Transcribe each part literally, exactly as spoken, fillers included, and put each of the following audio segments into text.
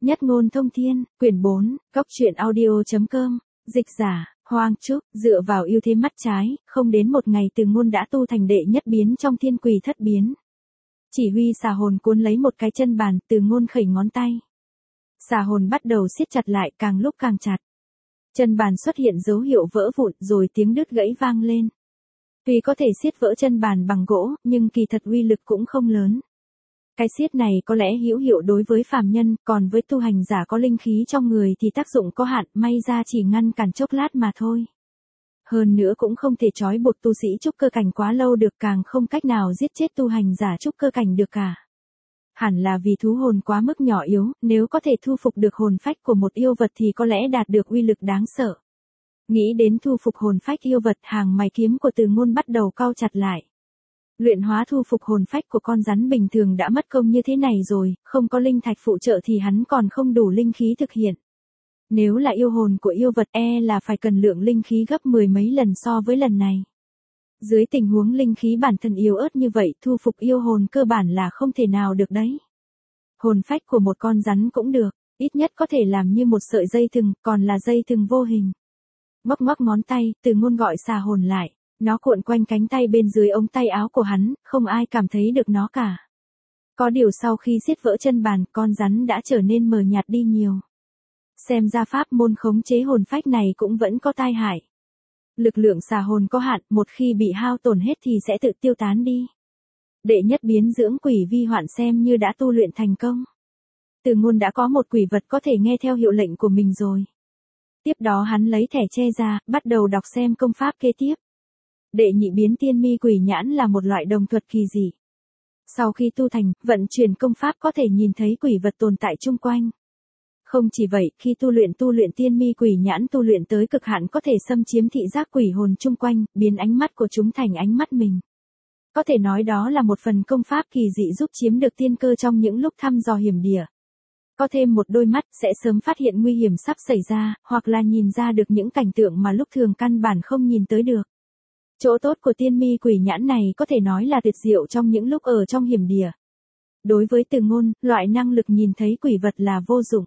Nhất ngôn thông thiên, quyển bốn, góc truyện audio.com, dịch giả, Hoang Trúc, dựa vào ưu thế mắt trái, không đến một ngày Từ Ngôn đã tu thành đệ nhất biến trong thiên quỷ thất biến. Chỉ huy xà hồn cuốn lấy một cái chân bàn, Từ Ngôn khẩy ngón tay. Xà hồn bắt đầu siết chặt lại, càng lúc càng chặt. Chân bàn xuất hiện dấu hiệu vỡ vụn, rồi tiếng đứt gãy vang lên. Tuy có thể siết vỡ chân bàn bằng gỗ, nhưng kỳ thật uy lực cũng không lớn. Cái siết này có lẽ hữu hiệu đối với phàm nhân, còn với tu hành giả có linh khí trong người thì tác dụng có hạn, may ra chỉ ngăn cản chốc lát mà thôi. Hơn nữa cũng không thể trói buộc tu sĩ trúc cơ cảnh quá lâu được, càng không cách nào giết chết tu hành giả trúc cơ cảnh được cả. Hẳn là vì thú hồn quá mức nhỏ yếu, nếu có thể thu phục được hồn phách của một yêu vật thì có lẽ đạt được uy lực đáng sợ. Nghĩ đến thu phục hồn phách yêu vật, hàng mày kiếm của Từ Ngôn bắt đầu cau chặt lại. Luyện hóa thu phục hồn phách của con rắn bình thường đã mất công như thế này rồi, không có linh thạch phụ trợ thì hắn còn không đủ linh khí thực hiện. Nếu là yêu hồn của yêu vật e là phải cần lượng linh khí gấp mười mấy lần so với lần này. Dưới tình huống linh khí bản thân yếu ớt như vậy, thu phục yêu hồn cơ bản là không thể nào được đấy. Hồn phách của một con rắn cũng được, ít nhất có thể làm như một sợi dây thừng, còn là dây thừng vô hình. Ngoắc ngoắc ngón tay, Từ Ngôn gọi xà hồn lại. Nó cuộn quanh cánh tay bên dưới ống tay áo của hắn, không ai cảm thấy được nó cả. Có điều sau khi siết vỡ chân bàn, con rắn đã trở nên mờ nhạt đi nhiều. Xem ra pháp môn khống chế hồn phách này cũng vẫn có tai hại. Lực lượng xà hồn có hạn, một khi bị hao tổn hết thì sẽ tự tiêu tán đi. Đệ nhất biến dưỡng quỷ vi hoạn xem như đã tu luyện thành công. Từ Ngôn đã có một quỷ vật có thể nghe theo hiệu lệnh của mình rồi. Tiếp đó hắn lấy thẻ che ra, bắt đầu đọc xem công pháp kế tiếp. Đệ nhị biến tiên mi quỷ nhãn là một loại đồng thuật kỳ dị. Sau khi tu thành, vận chuyển công pháp có thể nhìn thấy quỷ vật tồn tại chung quanh. Không chỉ vậy, khi tu luyện tu luyện tiên mi quỷ nhãn tu luyện tới cực hạn có thể xâm chiếm thị giác quỷ hồn chung quanh, biến ánh mắt của chúng thành ánh mắt mình. Có thể nói đó là một phần công pháp kỳ dị giúp chiếm được tiên cơ trong những lúc thăm dò hiểm địa. Có thêm một đôi mắt sẽ sớm phát hiện nguy hiểm sắp xảy ra, hoặc là nhìn ra được những cảnh tượng mà lúc thường căn bản không nhìn tới được. Chỗ tốt của tiên mi quỷ nhãn này có thể nói là tuyệt diệu trong những lúc ở trong hiểm địa. Đối với Từ Ngôn, loại năng lực nhìn thấy quỷ vật là vô dụng.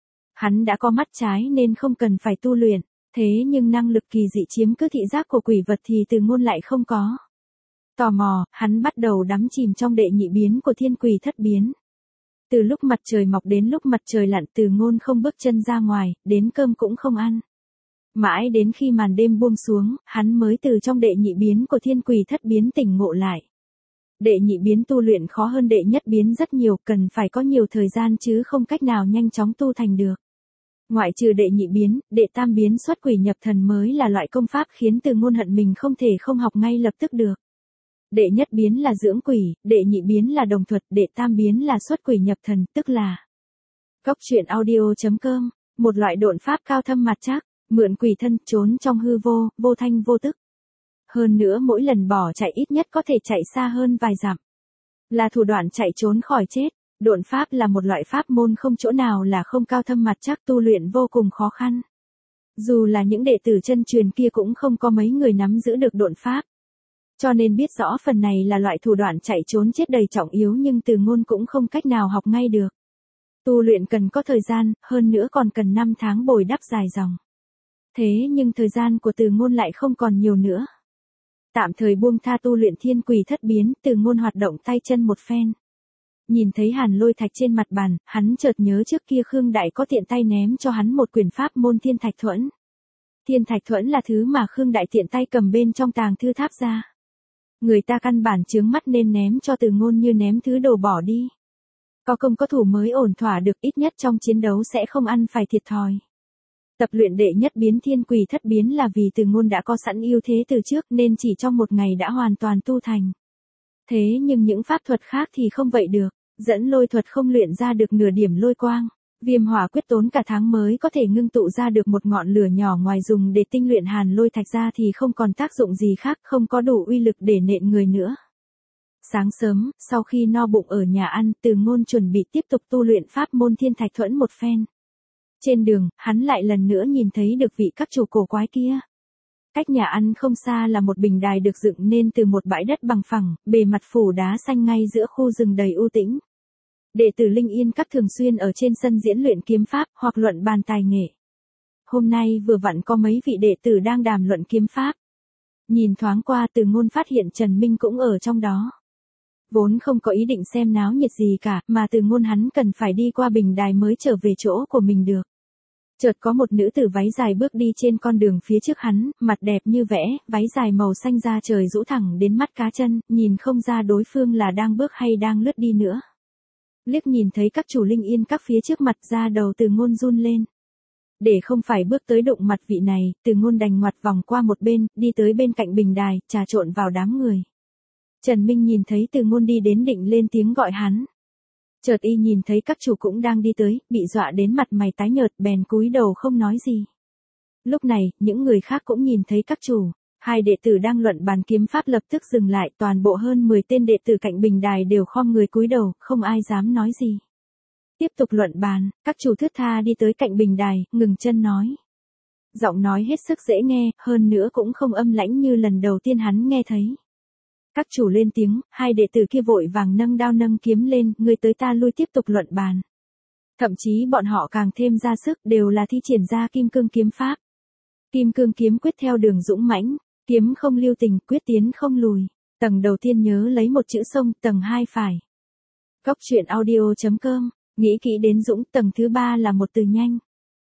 Hắn đã có mắt trái nên không cần phải tu luyện, thế nhưng năng lực kỳ dị chiếm cứ thị giác của quỷ vật thì Từ Ngôn lại không có. Tò mò, hắn bắt đầu đắm chìm trong đệ nhị biến của thiên quỷ thất biến. Từ lúc mặt trời mọc đến lúc mặt trời lặn, Từ Ngôn không bước chân ra ngoài, đến cơm cũng không ăn. Mãi đến khi màn đêm buông xuống, hắn mới từ trong đệ nhị biến của thiên quỷ thất biến tỉnh ngộ lại. Đệ nhị biến tu luyện khó hơn đệ nhất biến rất nhiều, cần phải có nhiều thời gian chứ không cách nào nhanh chóng tu thành được. Ngoại trừ đệ nhị biến, đệ tam biến xuất quỷ nhập thần mới là loại công pháp khiến Từ Ngôn hận mình không thể không học ngay lập tức được. Đệ nhất biến là dưỡng quỷ, đệ nhị biến là đồng thuật, đệ tam biến là xuất quỷ nhập thần, tức là góc truyện audio.com, một loại độn pháp cao thâm mặt chắc. Mượn quỷ thân, trốn trong hư vô, vô thanh vô tức. Hơn nữa mỗi lần bỏ chạy ít nhất có thể chạy xa hơn vài dặm. Là thủ đoạn chạy trốn khỏi chết. Độn pháp là một loại pháp môn không chỗ nào là không cao thâm mặt chắc, tu luyện vô cùng khó khăn. Dù là những đệ tử chân truyền kia cũng không có mấy người nắm giữ được độn pháp. Cho nên biết rõ phần này là loại thủ đoạn chạy trốn chết đầy trọng yếu, nhưng Từ Ngôn cũng không cách nào học ngay được. Tu luyện cần có thời gian, hơn nữa còn cần năm tháng bồi đắp dài dòng. Thế nhưng thời gian của Từ Ngôn lại không còn nhiều nữa. Tạm thời buông tha tu luyện thiên quỷ thất biến, Từ Ngôn hoạt động tay chân một phen. Nhìn thấy hàn lôi thạch trên mặt bàn, hắn chợt nhớ trước kia Khương Đại có tiện tay ném cho hắn một quyển pháp môn thiên thạch thuẫn. Thiên thạch thuẫn là thứ mà Khương Đại tiện tay cầm bên trong tàng thư tháp ra. Người ta căn bản chướng mắt nên ném cho Từ Ngôn như ném thứ đồ bỏ đi. Có công có thủ mới ổn thỏa được, ít nhất trong chiến đấu sẽ không ăn phải thiệt thòi. Tập luyện đệ nhất biến thiên quỷ thất biến là vì Từ Ngôn đã có sẵn ưu thế từ trước nên chỉ trong một ngày đã hoàn toàn tu thành. Thế nhưng những pháp thuật khác thì không vậy được, dẫn lôi thuật không luyện ra được nửa điểm lôi quang. Viêm hỏa quyết tốn cả tháng mới có thể ngưng tụ ra được một ngọn lửa nhỏ, ngoài dùng để tinh luyện hàn lôi thạch ra thì không còn tác dụng gì khác, không có đủ uy lực để nện người nữa. Sáng sớm, sau khi no bụng ở nhà ăn, Từ Ngôn chuẩn bị tiếp tục tu luyện pháp môn thiên thạch thuẫn một phen. Trên đường, hắn lại lần nữa nhìn thấy được vị các chủ cổ quái kia. Cách nhà ăn không xa là một bình đài được dựng nên từ một bãi đất bằng phẳng, bề mặt phủ đá xanh ngay giữa khu rừng đầy u tĩnh. Đệ tử Linh Yên Các thường xuyên ở trên sân diễn luyện kiếm pháp hoặc luận bàn tài nghệ. Hôm nay vừa vặn có mấy vị đệ tử đang đàm luận kiếm pháp. Nhìn thoáng qua Từ Ngôn phát hiện Trần Minh cũng ở trong đó. Vốn không có ý định xem náo nhiệt gì cả, mà Từ Ngôn hắn cần phải đi qua bình đài mới trở về chỗ của mình được. Chợt có một nữ tử váy dài bước đi trên con đường phía trước hắn, mặt đẹp như vẽ, váy dài màu xanh da trời rũ thẳng đến mắt cá chân, nhìn không ra đối phương là đang bước hay đang lướt đi nữa. Liếc nhìn thấy các chủ Linh Yên Các phía trước mặt ra đầu Từ Ngôn run lên. Để không phải bước tới đụng mặt vị này, Từ Ngôn đành ngoặt vòng qua một bên, đi tới bên cạnh bình đài, trà trộn vào đám người. Trần Minh nhìn thấy Từ Ngôn đi đến định lên tiếng gọi hắn. Chợt y nhìn thấy các chủ cũng đang đi tới, bị dọa đến mặt mày tái nhợt bèn cúi đầu không nói gì. Lúc này, những người khác cũng nhìn thấy các chủ. Hai đệ tử đang luận bàn kiếm pháp lập tức dừng lại, toàn bộ hơn mười tên đệ tử cạnh bình đài đều khom người cúi đầu, không ai dám nói gì. Tiếp tục luận bàn, các chủ thướt tha đi tới cạnh bình đài, ngừng chân nói. Giọng nói hết sức dễ nghe, hơn nữa cũng không âm lãnh như lần đầu tiên hắn nghe thấy. Các chủ lên tiếng, hai đệ tử kia vội vàng nâng đao nâng kiếm lên, người tới ta lui tiếp tục luận bàn. Thậm chí bọn họ càng thêm ra sức, đều là thi triển ra kim cương kiếm pháp. Kim cương kiếm quyết theo đường dũng mãnh, kiếm không lưu tình, quyết tiến không lùi. Tầng đầu tiên nhớ lấy một chữ sông, tầng hai phải. Góc truyện audio chấm com, nghĩ kỹ đến dũng, tầng thứ ba là một từ nhanh.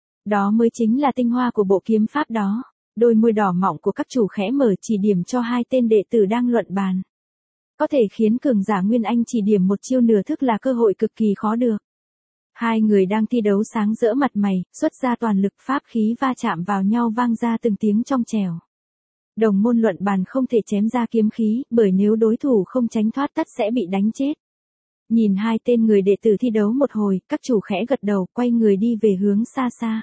Đó mới chính là tinh hoa của bộ kiếm pháp đó. Đôi môi đỏ mọng của các chủ khẽ mở chỉ điểm cho hai tên đệ tử đang luận bàn. Có thể khiến cường giả Nguyên Anh chỉ điểm một chiêu nửa thức là cơ hội cực kỳ khó được. Hai người đang thi đấu sáng rỡ mặt mày, xuất ra toàn lực pháp khí va chạm vào nhau vang ra từng tiếng trong trẻo. Đồng môn luận bàn không thể chém ra kiếm khí, bởi nếu đối thủ không tránh thoát tất sẽ bị đánh chết. Nhìn hai tên người đệ tử thi đấu một hồi, các chủ khẽ gật đầu, quay người đi về hướng xa xa.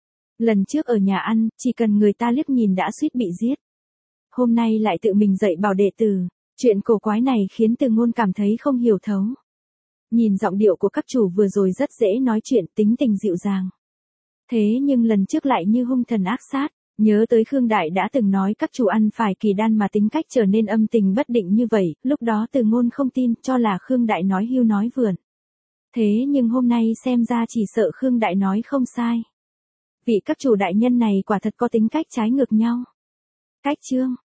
Lần trước ở nhà ăn, chỉ cần người ta liếc nhìn đã suýt bị giết. Hôm nay lại tự mình dạy bảo đệ tử, chuyện cổ quái này khiến Từ Ngôn cảm thấy không hiểu thấu. Nhìn giọng điệu của các chủ vừa rồi rất dễ nói chuyện, tính tình dịu dàng. Thế nhưng lần trước lại như hung thần ác sát, nhớ tới Khương Đại đã từng nói các chủ ăn phải kỳ đan mà tính cách trở nên âm tình bất định như vậy, lúc đó Từ Ngôn không tin, cho là Khương Đại nói hưu nói vượn. Thế nhưng hôm nay xem ra chỉ sợ Khương Đại nói không sai. Vị các chủ đại nhân này quả thật có tính cách trái ngược nhau. Cách chương